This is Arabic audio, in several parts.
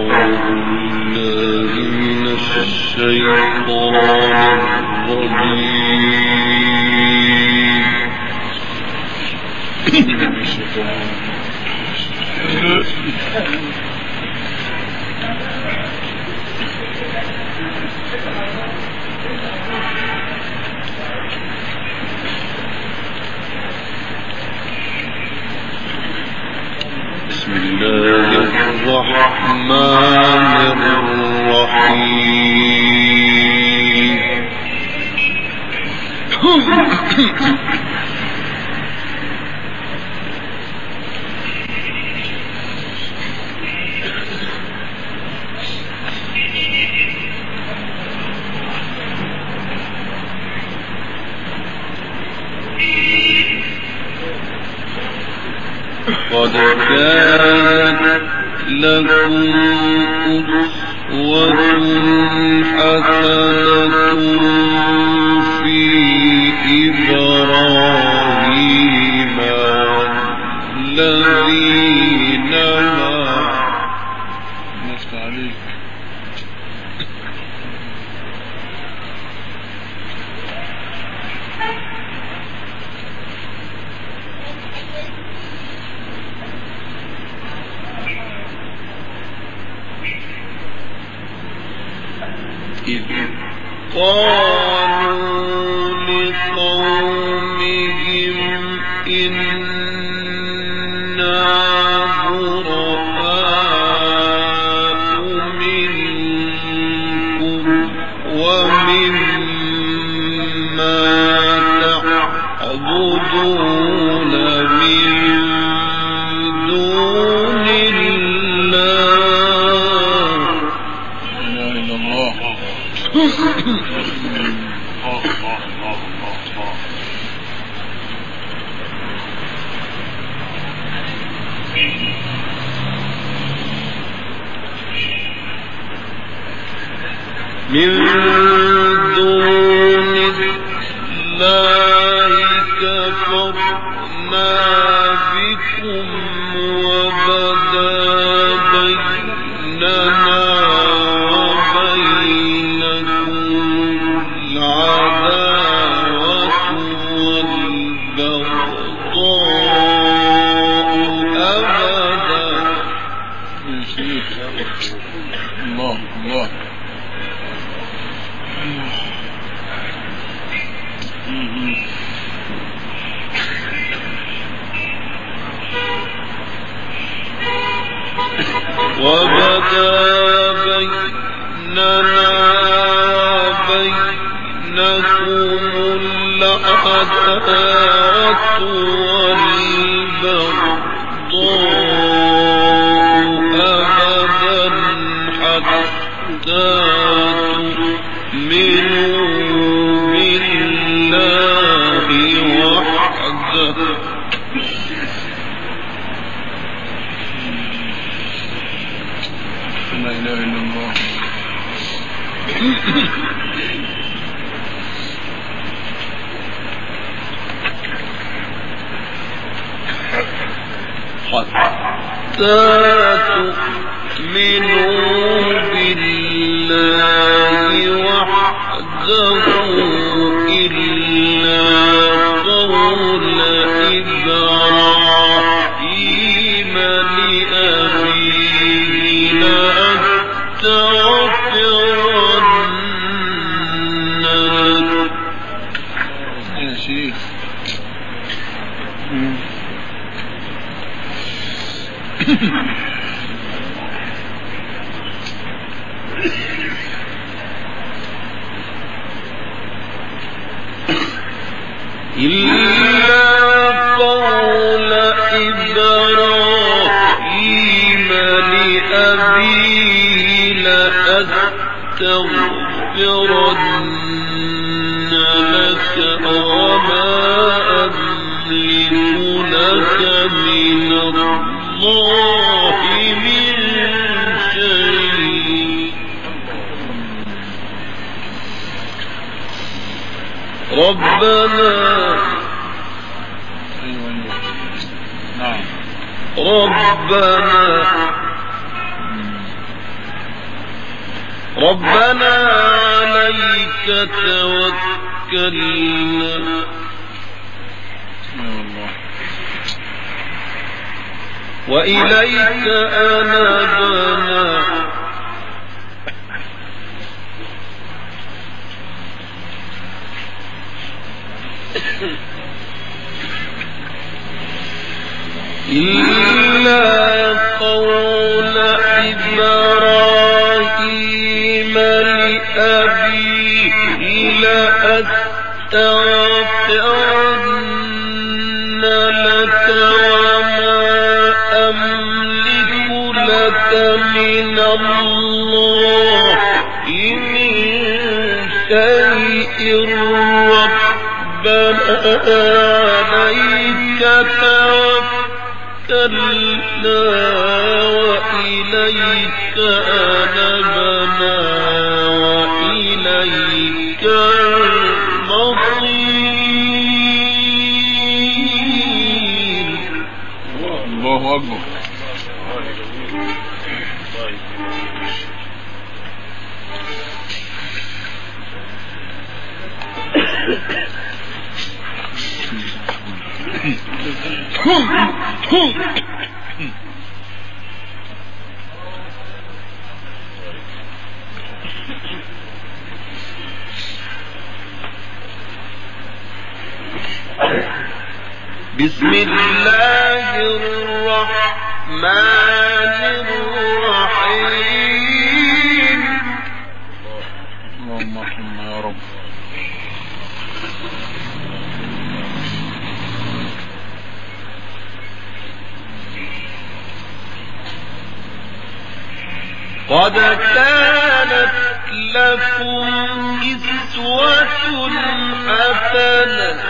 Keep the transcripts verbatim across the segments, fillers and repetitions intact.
قد كانت لكم أسوة حسنة في إبراهيم الذين نفتح عليك إذ قالوا لقومهم إنا براء منكم ومما تعبدون من دون الله. لا إله إلا الله. من دون الله كفرنا بكم وبدا بيننا وبينكم العداوة والبغضاء أبدا. الله الله وبدا بيننا وبينكم العداوة والبغضاء أبدا حتى تؤمنوا بالله وحده. لا إله إلا الله. حتى تؤمنوا بالله وحده إلا قول إبراهيم لأبيه لأستغفرن لك. يا شيخ إلا قول إبراهيم لأبيه لأستغفرن لك وما أملك لك من الله من شيء ربنا نعم ربنا ربنا عليك توكلنا وإليك أنبنا إلا قول إبراهيم لأبيه لأستغفرن لك وما أملك لك من الله من شيء ربنا عليك توكلنا وإليك أنبنا وإليك المصير. الله أكبر. بسم الله الرحمن الرحيم. اللهم ارحمنا يا رب. قد كانت لكم أسوة حسنة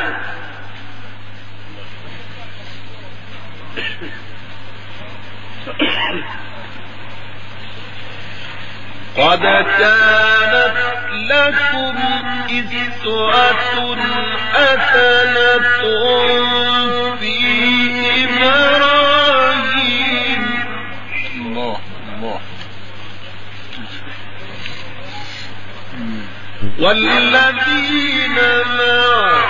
قد كانت لكم أسوة حسنة في إبراهيم. الله الله. والذين معه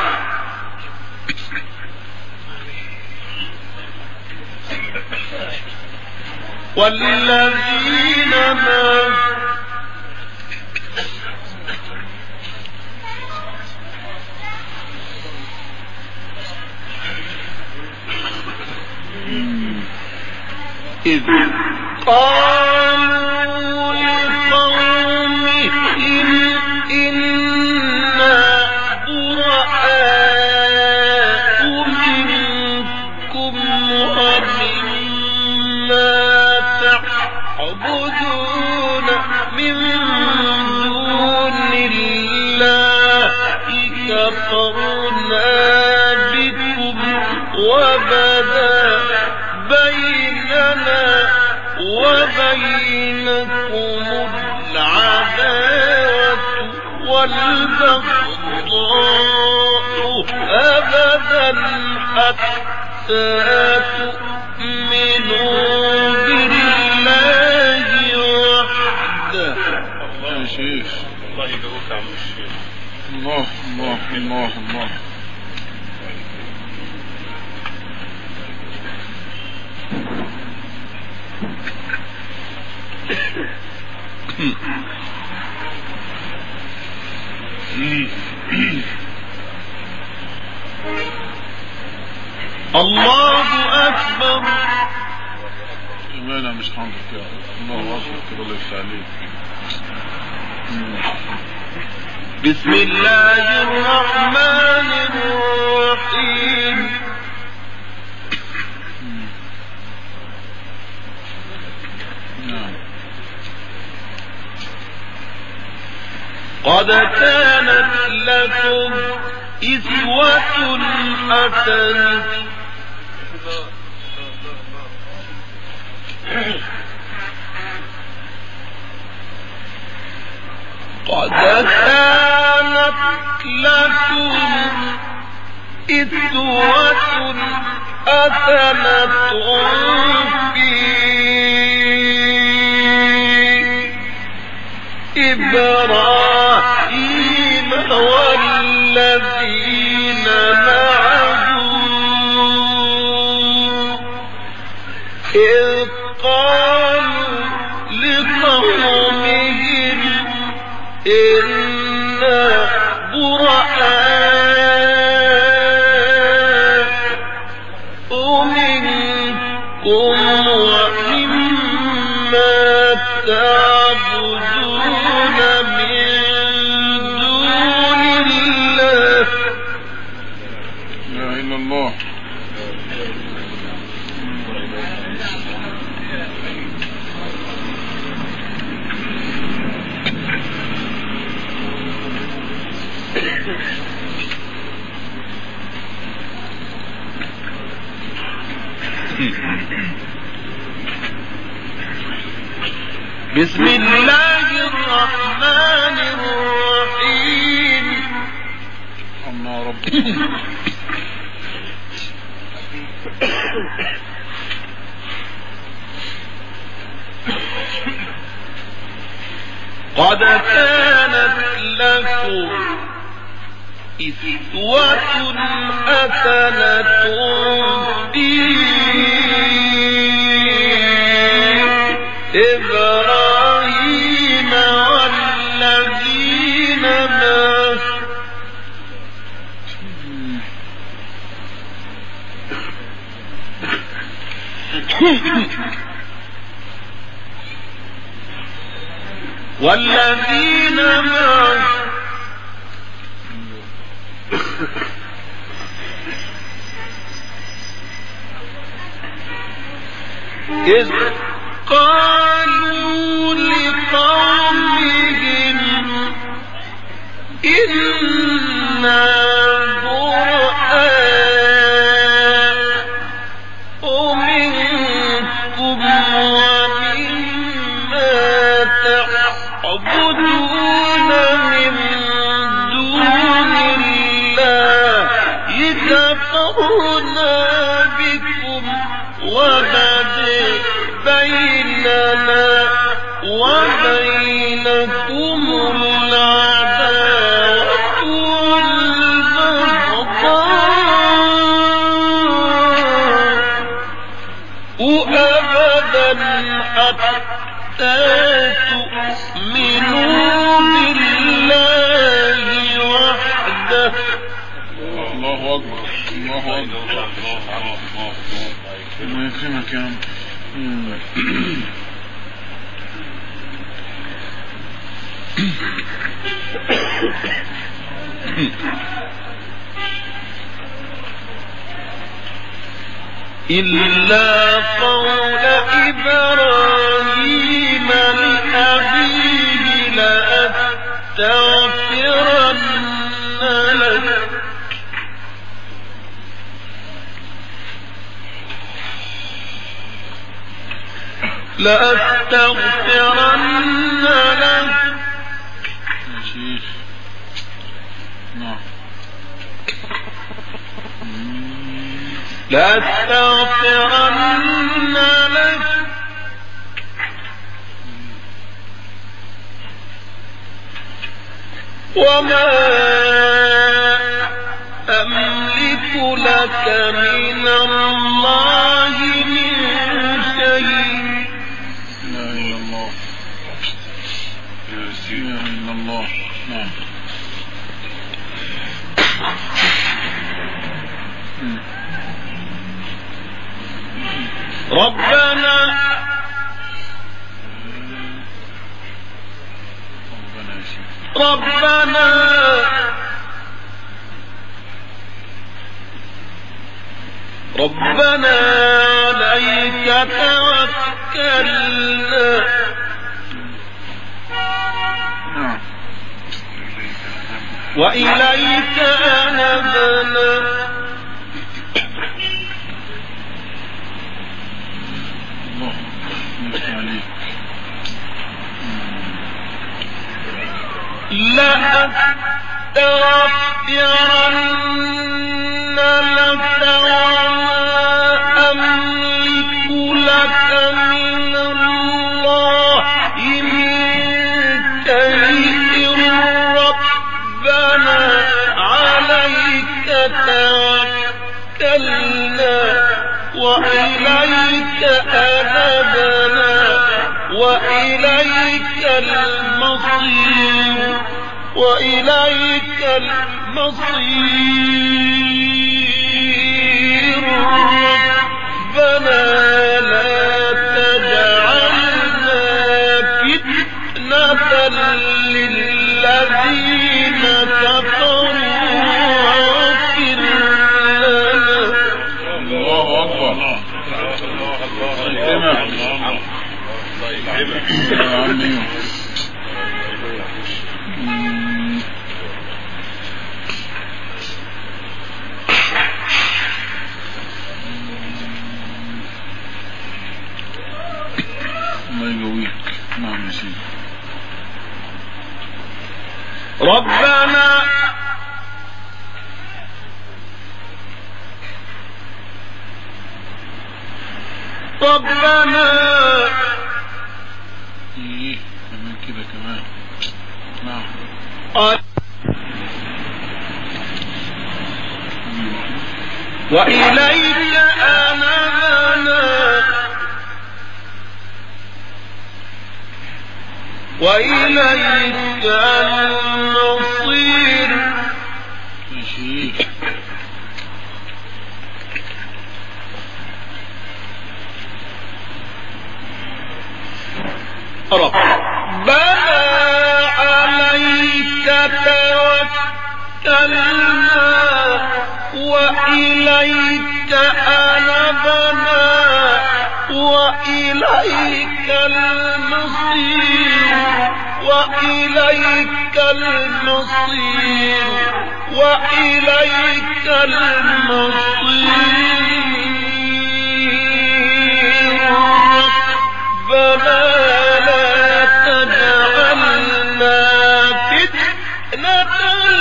والذين معه إذ قالوا لقومهم إنا براء منكم ومما تعبدون من دون الله كفرنا بكم وبدا بيننا وبينكم العداوة والبغضاء أبدا حتى تؤمنوا بالله وحده. الله يا شيخ. الله يقويك عم الشيخ. الله الله الله الله. الله أكبر. أنا مش حاضر كده. الله أكبر كده. الله يفتح عليك. بسم الله الرحمن الرحيم. قد كانت لكم أسوة حسنة قد كانت لكم أسوة حسنة في إبراهيم والذين معه إذ قالوا لقومهم إنا براء منكم ومما تعبدون من دون الله. لا إله إلا الله. بسم الله الرحمن الرحيم. الله رب. قد كانت لكم أسوة حسنة في إبراهيم والذين معه والذين معه إذ قالوا لقومهم إنا براء منكم ومما تعبدون من دون الله كفرنا بكم وبدا بيننا وبينكم العداوة والبغضاء أبدا حتى تؤمنوا بالله وحده. الله أكبر. الله أكبر. الله يكرمك يا رب. إلا قول إبراهيم لأبيه لأستغفرن لك لأستغفرن لك يا شيخ. نعم. لأستغفرن لك وما أملك لك من الله من شيء. لا إله إلا الله. لا إله إلا الله. نعم. ربنا ربنا ربنا عليك توكلنا وإليك أنبنا لأستغفرن لك وما أملك لك من الله من شيء. وإليك أنبنا وإليك المصير وإليك المصير ربنا لا تجعلنا فتنة للذين كفروا واغفر لنا. الله أكبر. الله يكرمك يا عمي. الله يقويك. نعم يا سيدي. ربنا ربنا ايه كمان كده كمان. نعم. وإليك أنبنا وإليك المصير. ربنا عليك توكلنا وإليك أنبنا وإليك المصير وإليك المصير وإليك المصير ربنا لا تجعلنا فتنة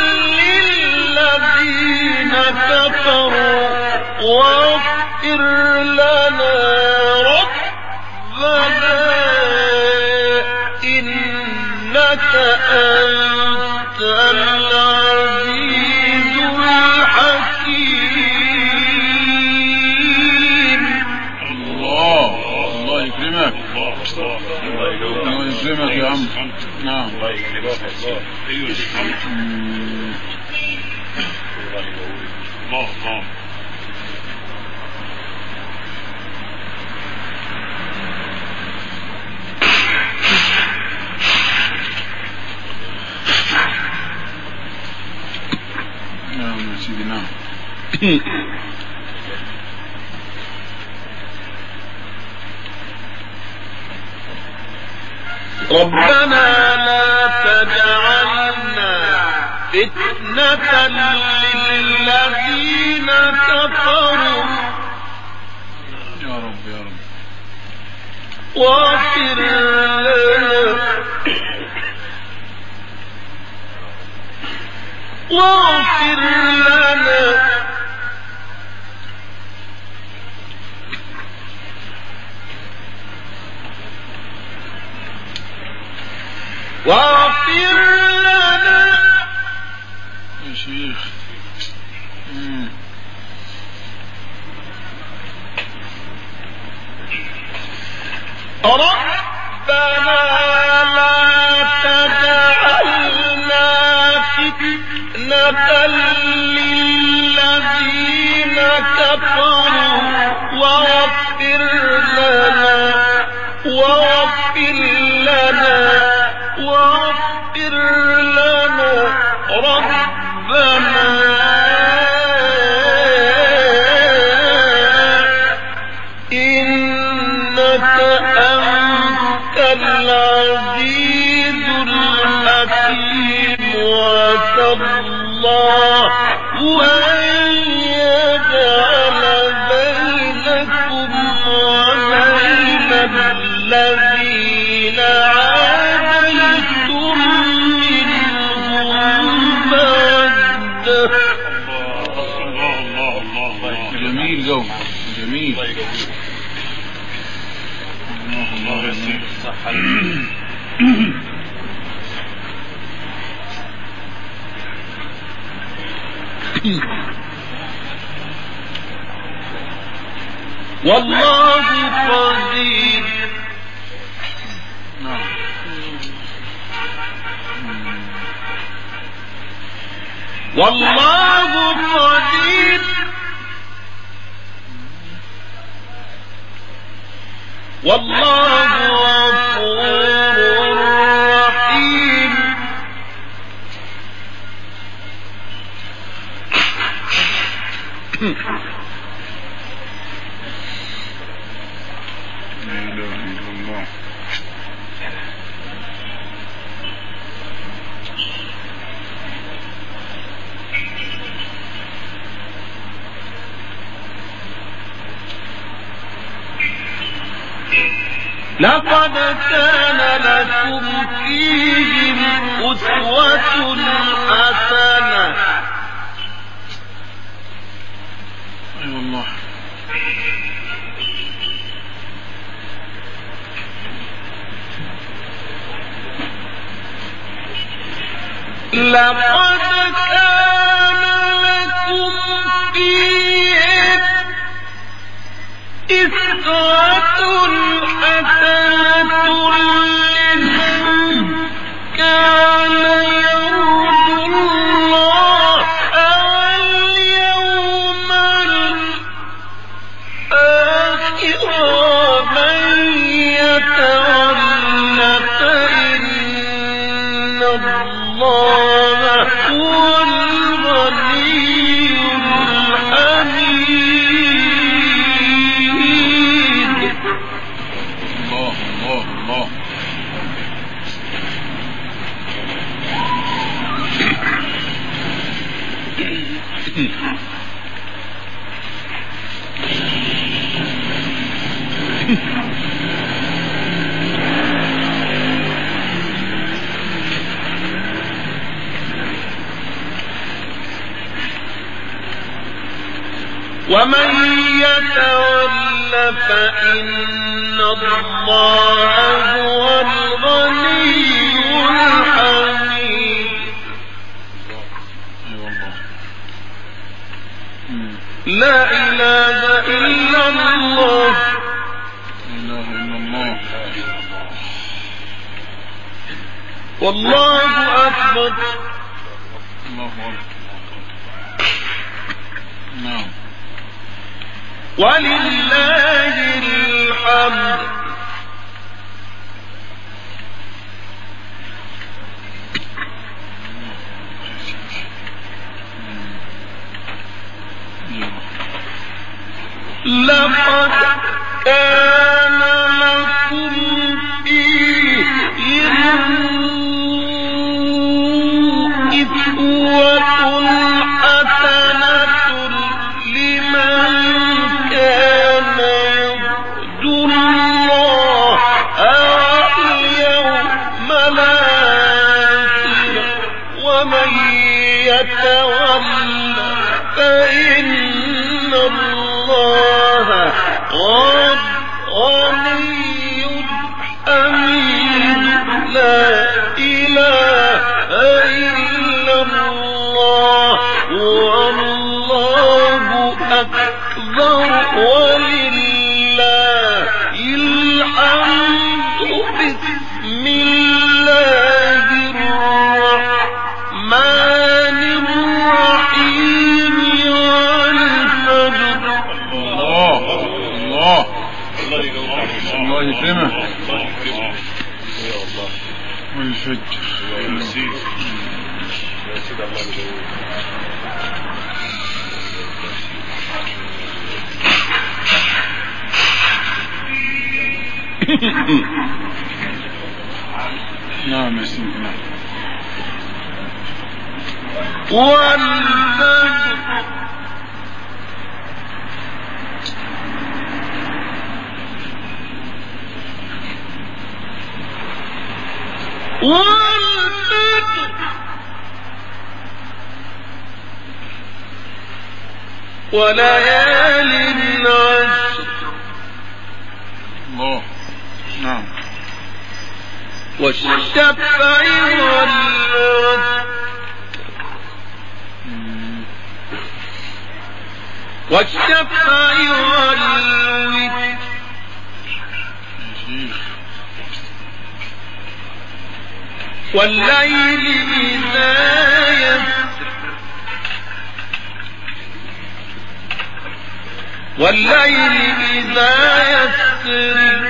للذين كفروا واغفر لنا ربنا إنك أنت العزيز الحكيم. الله الله يكرمك. الله يكرمك يا عم. نعم. الله يكرمك. الله الله. نعم يا سيدي. نعم. ربنا لا تجعلنا فتنة للذين كفروا يا رب يا رب واغفر لنا واغفر لنا واغفر لنا يا شيخ. مم. ربنا لا تجعلنا فتنة للذين كفروا واغفر لنا واغفر لنا واغفر لنا ربنا إنك أنت العزيز الحكيم وعسى الله أن يجعل بينكم وبين الذين عاديتم منهم مودة. الله الله الله. جميل جو جميل. الله يسلمك. صح. والله قدير والله قدير والله غفور رحيم لا إله إلا الله. لقد كان لكم فيهم أسوة حسنة. أي والله. لقد كان لكم فيهم أسوة حسنة لمن كان يرجو الله واليوم الآخر ومن يتول فإن الله هو الغني الحميد. الله الله الله. ومن يتول فإن الله هو الغني الحميد. لا إله إلا الله. لا إله إلا الله. والله أكبر. الله أكبر. نعم. ولله الحمد. لقد كان لكم فيهم أسوة حسنة لمن كان يرجو الله واليوم الآخر ومن يتول فإن الله غني حميد. لا إله إلا الله. والله أكبر ولله الحمد. بسم الله الرحمن الرحيم. والفجر. الله الله الله يكرمك. والفجر. نعم يا سيدي. نعم. والفجر. والفجر وليال عشر. الله. نعم. والشفع والوتر والشفع والوتر والليل إذا يسر والليل إذا يسر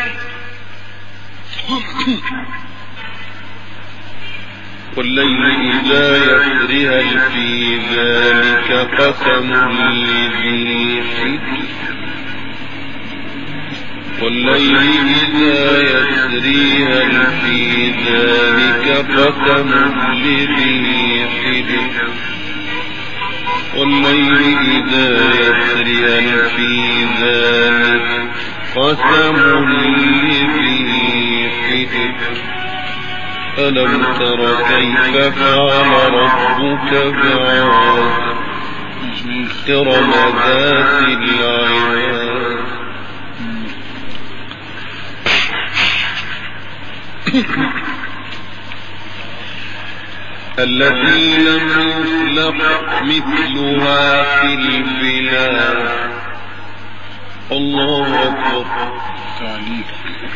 والليل إذا يسر هل في ذلك قسم لذي حجر والليل إذا يسر هل في ذلك قسم لذي حجر والليل إذا يسر هل في ذلك قسم لذي حجر ألم تر كيف فعل ربك بعاد إرم ذات العماد التي لم يخلق مثلها في البلاد الله أكبر تعليق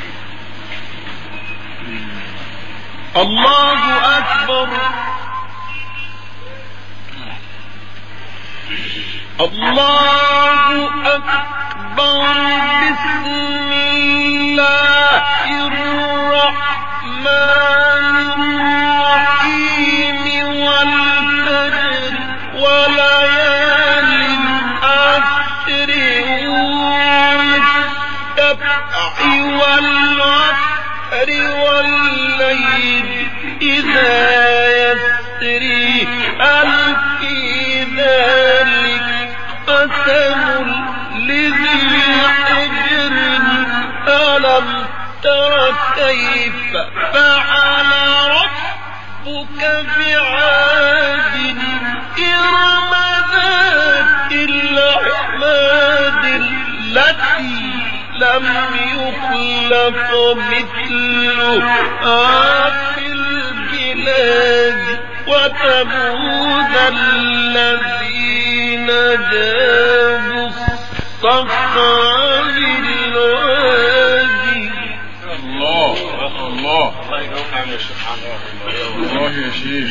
الله أكبر الله أكبر بسم الله الرحمن الرحيم والفجر وليال عشر والشفع والوتر والليل إذا يسري هل في ذلك قسم لذي حجر ألم تر كيف فعل ربك بعاد إرم ذات العماد التي لم يخلق مثلها في البلاد وثمود الذين جابوا الصخر بالوادي الله الله الله يا شيخ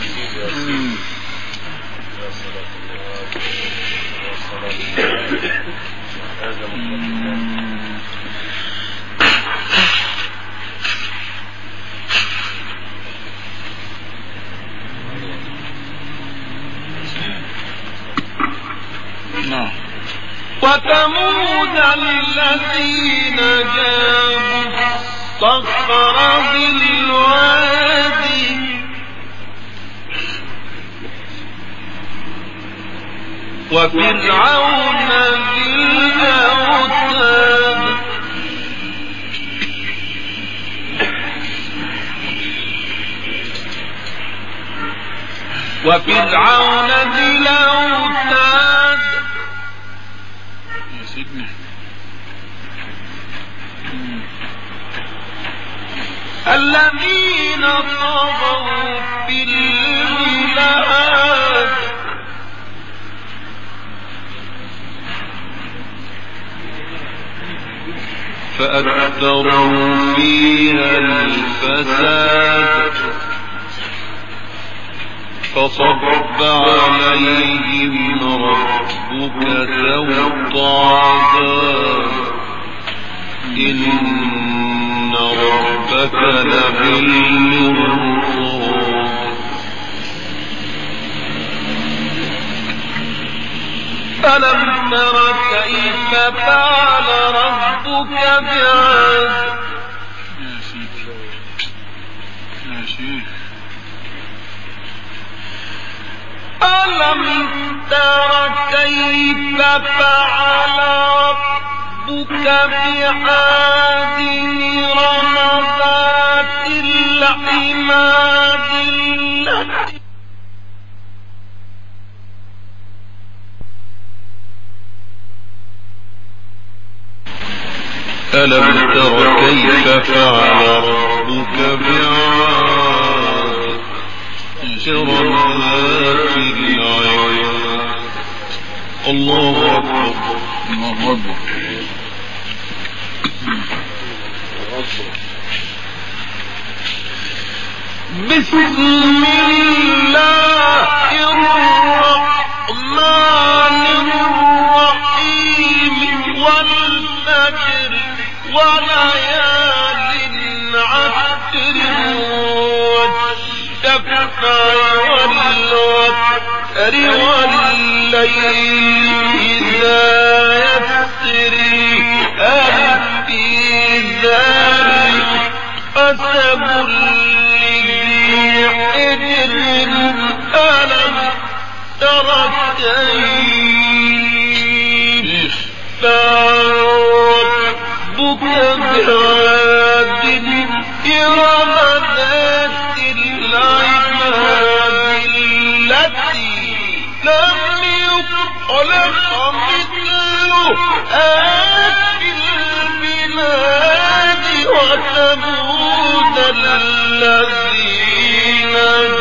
وثمود الذين جابوا الصخر بالوادي وفرعون ذي الأوتاد وفرعون ذي الأوتاد يا سيدنا الذين طغوا في البلاد فأكثروا فيها الفساد فصب عليهم ربك سوط عذاب إن ربك لبالمرصاد ألم تر كيف فعل ربك بعاد يا شيخ يا شيخ ألم تر كيف فعل ربك بعاد إرم ذات العماد التي ألم تر كيف فعل ربك بعاد إرم ذات العماد الله أكبر الله أكبر. بسم الله الرحمن الرحيم والفجر وليال عشر والشفع والوتر والليل إذا يسري هل في ذلك قسم حجر ألم تر كيف فعل ربك بعاد إرم ذات العماد التي لم يخلق مثلها في البلاد وثمود الذين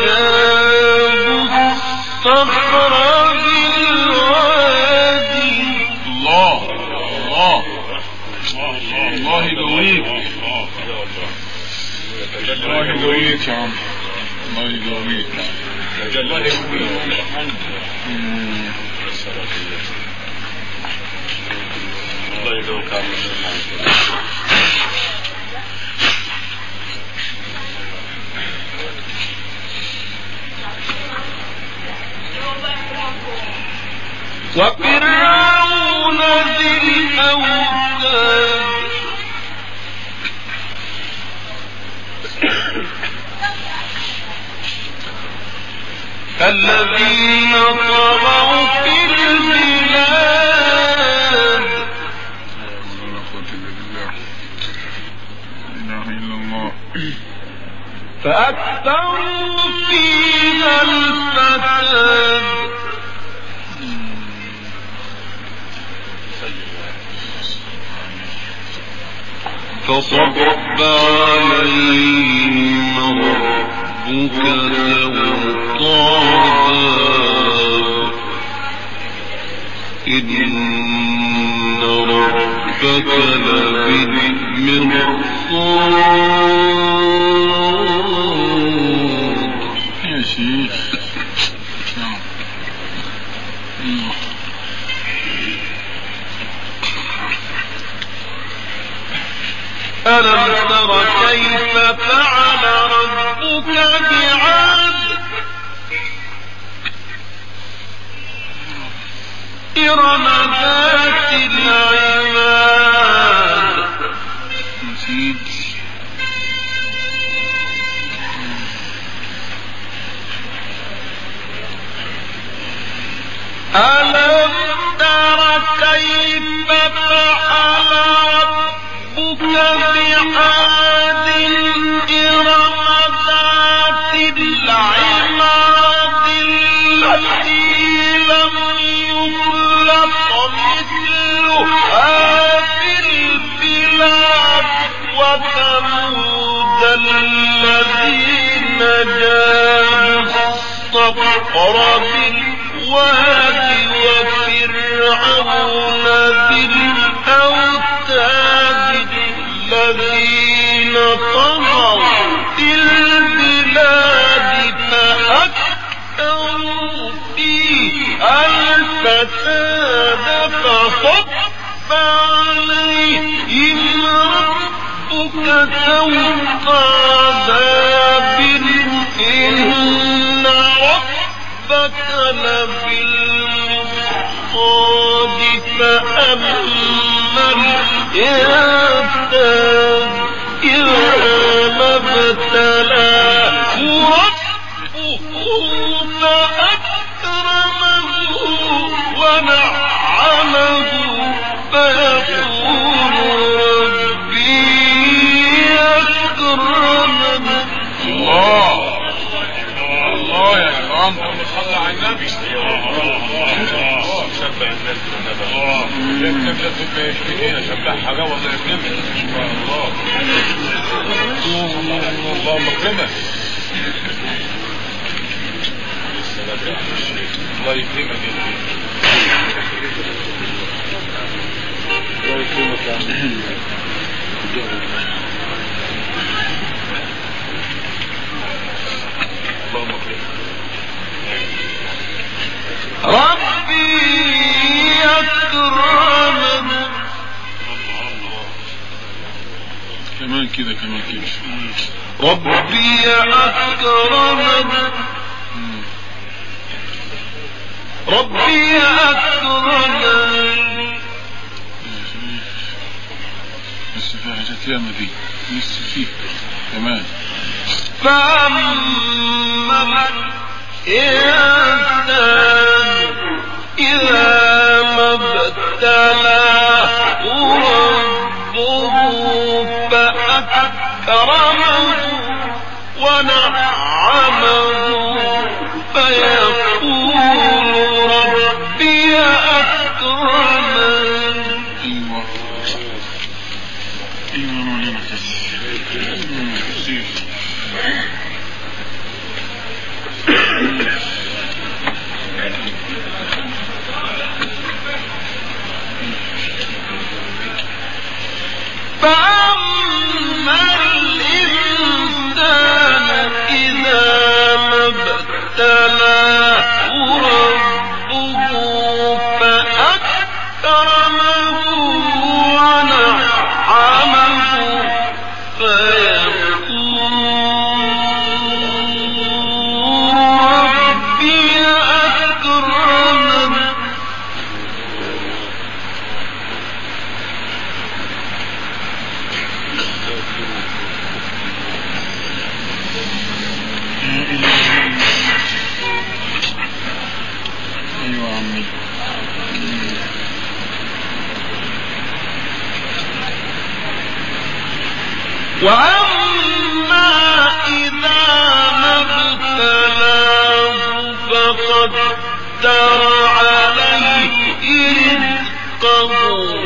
جابوا الصخر بالوادي. الله الله الله يقويك الله يقويك يا عم الله يقويك الله يقويك الله وفرعون ذي الأوتاد الذين طغوا في البلاد فأكثروا فيها الفساد فصب عليهم ربك سوط عذاب إن ربك لبالمرصاد. يا شيخ ألم تر كيف فعل ربك بعاد إرم ذات العماد ألم تر كيف فعل ربك بعاد إرم ذات العماد التي لم يخلق مثلها في البلاد وثمود الذين جابوا الصخر بالوادي وفرعون ذي الأوتاد الذين طغوا في البلاد فأكثروا فيها الفساد فصب عليهم ربك سوط عذاب إن ربك لبالمرصاد فأما الإنسان إذا ما ابتلاه ربه فأكرمه ونعمه فيقول ربي أكرمن. الله الله يا إكرام صلى على النبي شبع الناس بالنبي الله يكتب لازم بيشتكينا شبع حاجة والله يكرمك الله الله مكرمك الله يكرمك ربي أكرمن. كمان كده كمان كده. ربي أكرمن. ربي أكرمن. بس في حاجات ياما دي لسه فيه كمان. فأما الإنسان إذا ما ابتلاه ربه فأكرمه ونعمه فيقول ربي أكرمن. أيوة أيوة مولانا كثير. فأما الإنسان إذا ما ابتلاه ربه فأكرمه ونعمه فيقول ربي أكرمن. أيوة عمي. وأما إذا ما ابتلاه فقدر عليه رزقه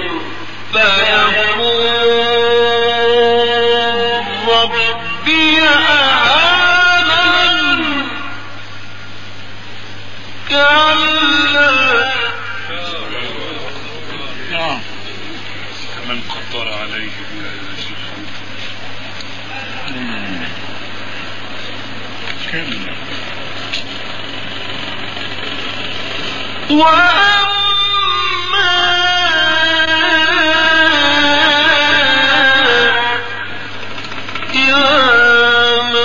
فيقول ربي أهانن. كلا من قدر عليه كلا. وأما إذا ما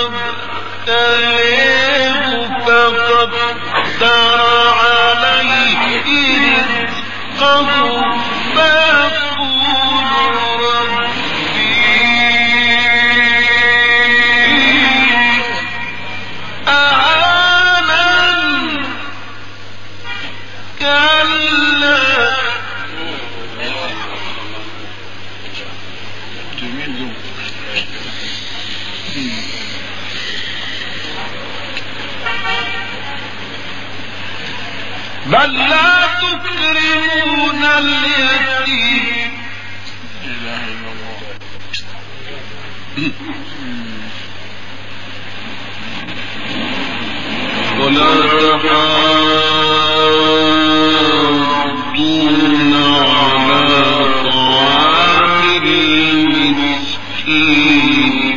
ابتلاه فقدر عليه رزقه فيقول ربي أهانن. كلا جميل. بل لا تكرمون اليتيم. لا إله إلا الله. ولا تحاضون على طعام المسكين.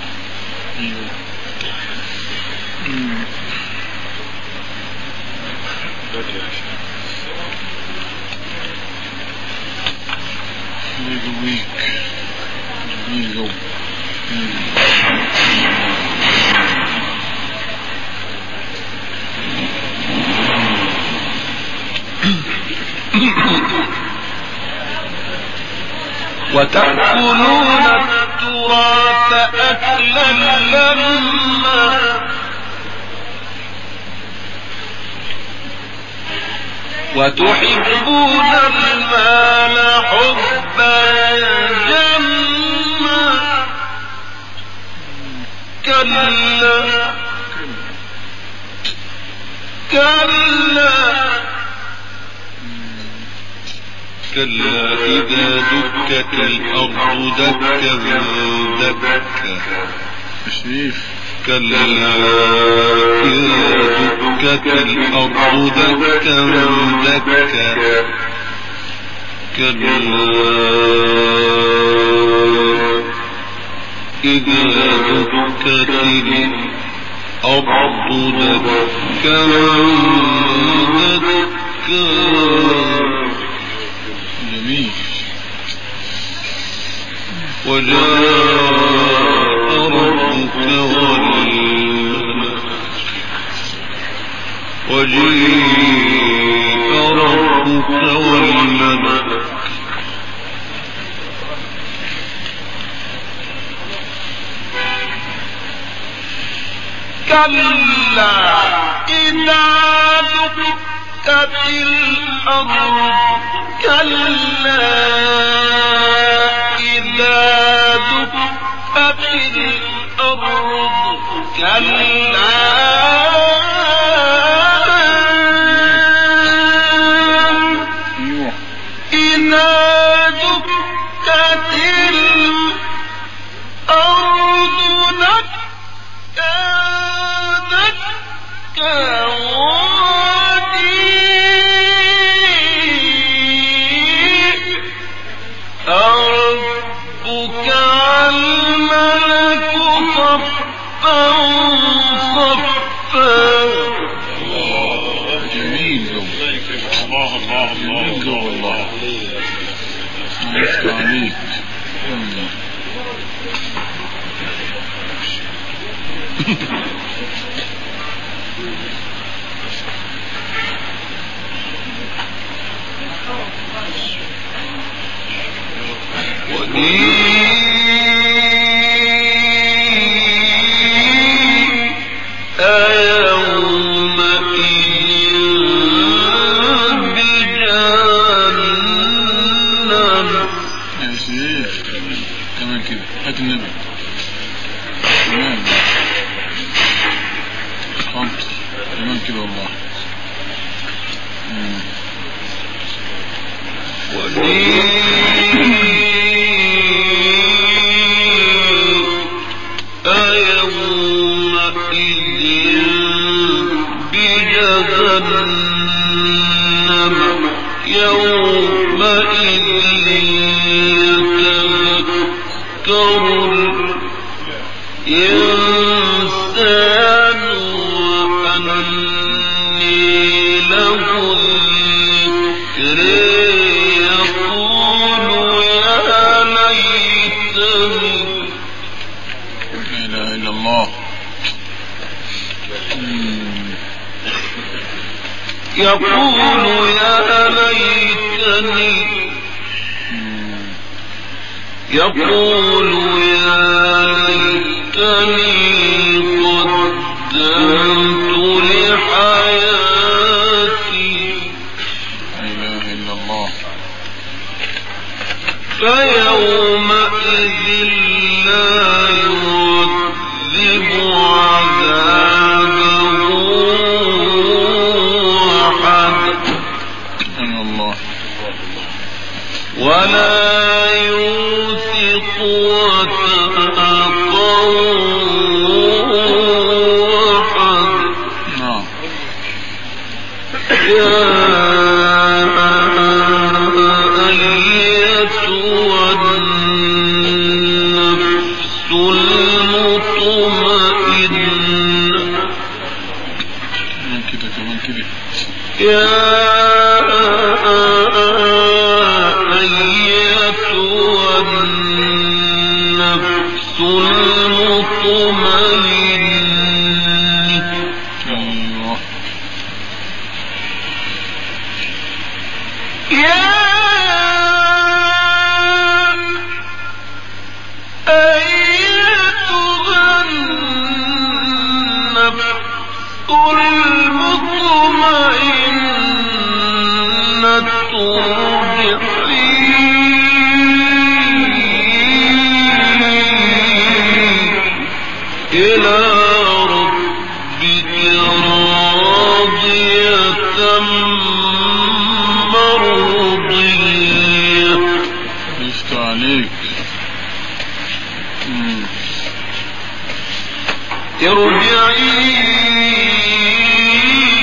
وتأكلون التراث أكلا لما وتحبون المال حبا جما. كلا كلا كلا إذا دكت الأرض دكا دكا. تشريف. كلا إذا دكت دكت الأرض دكا دكا كلا إذا دكت الأرض دكا دكا جميل. وجاء ربك والملك وجيء ربك والملك كلا إذا دكت الأرض كلا إذا دكت الأرض كلا إذا دكت الأرض دكا دكا ربك الملك صفا صفا. جميل. الله الله الله الله عليك. كمان كده هات النبي كمان خمس كمان كده والله. يومئذ يتذكر الإنسان وأني له الذكر يقول يا ليتني. لا إله إلا الله. يقول يا ليتني يقول يا ليتني قدمت لحياتي. لا إله إلا الله. فيومئذ لا يعذب عذابه أحد ولا يوثق وثاقه أحد. يا أيتها النفس المطمئنة. كده كمان كده. يا النفس المطمئنة. يا أيتها النفس المطمئنة ارجعي إلى ربك راضية مرضية. يفتح عليك. ارجعي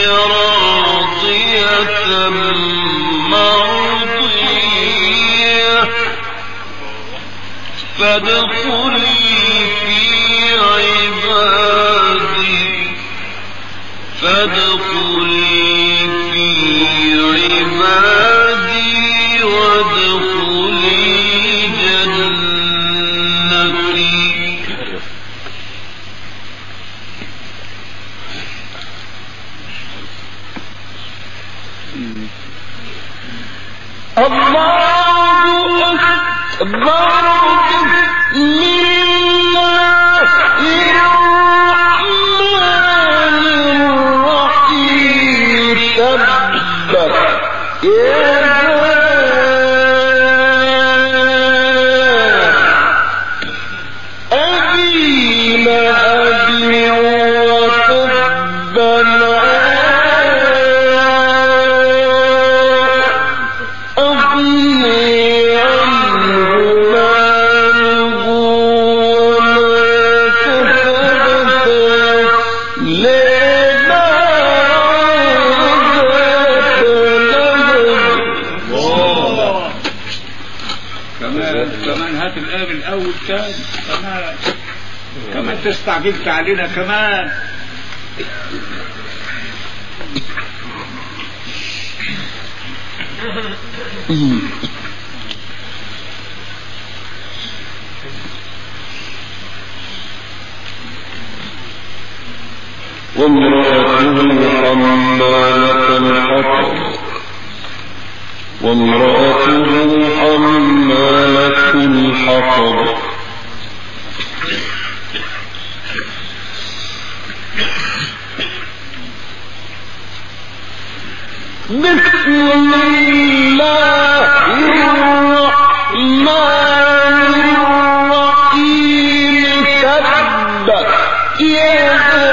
راضية مرضية فادخلي في عبادي فادخلي في عبادي وادخلي جنتي. الله أكبر. بسم الله الرحمن الرحيم. تبت يدا أبي لهب وتب كمان تستعجلت علينا كمان. وامرأته حمالة الحطب وامرأته حمالة الحطب بسم الله الرحمن الرحيم. تبت يدا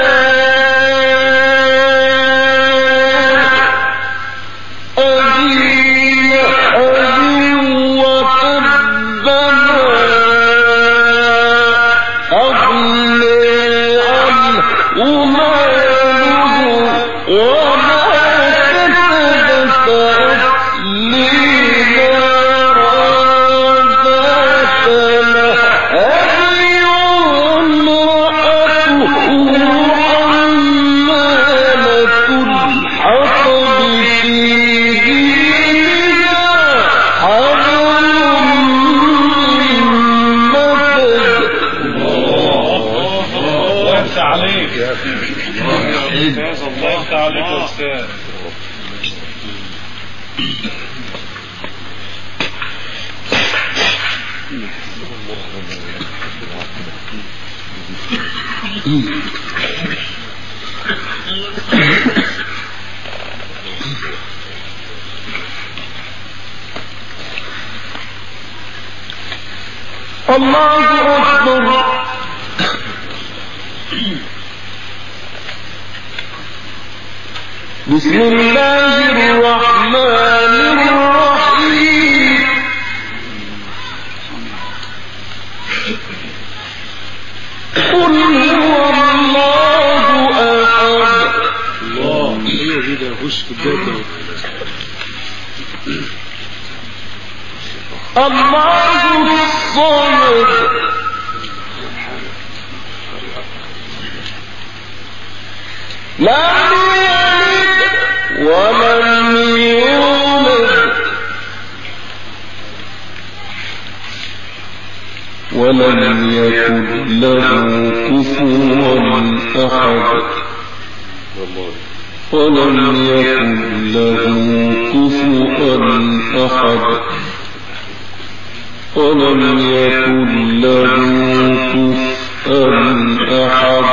الله أكبر. بسم الله الرحمن الرحيم. قل هو الله أحد. الله هي كده خش في الداتا. الله الصمد لم يلد ولم يولد ولم يكن له كفوا أحد ولم يكن له كفوا أحد ولم يكن له كفوا أحد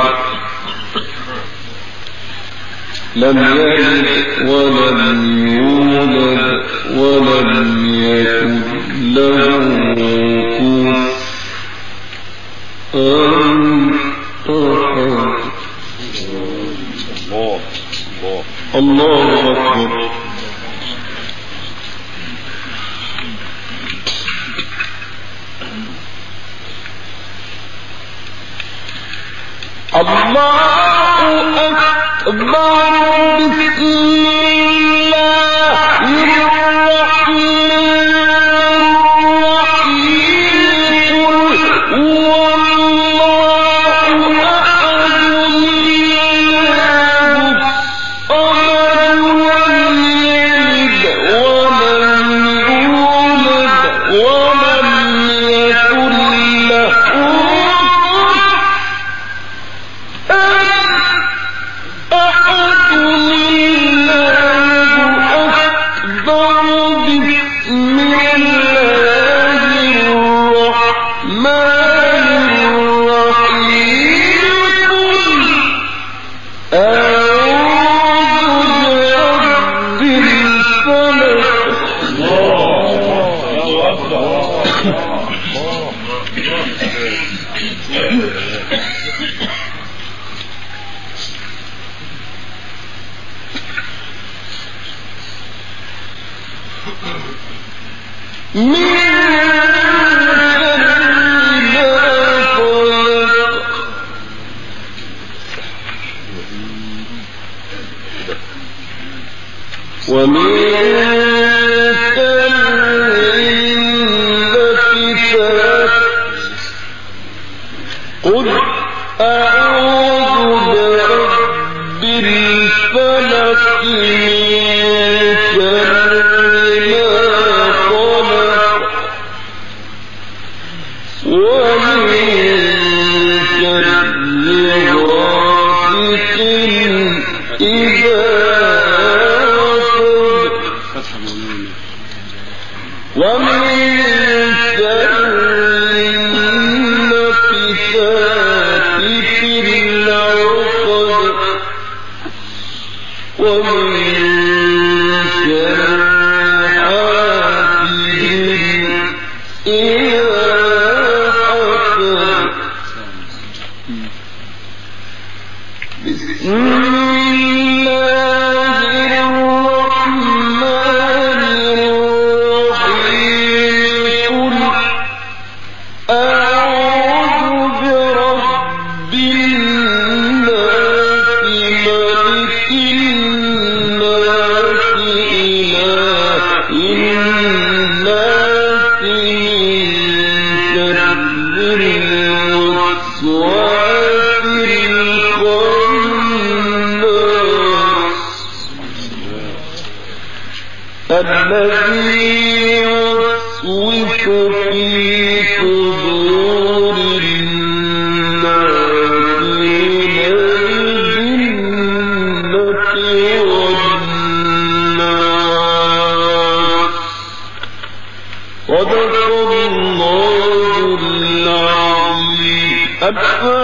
لم يلد ولم يولد ولم يكن له كفوا أحد. الله أكبر. الله أكبر. صدق الله العظيم.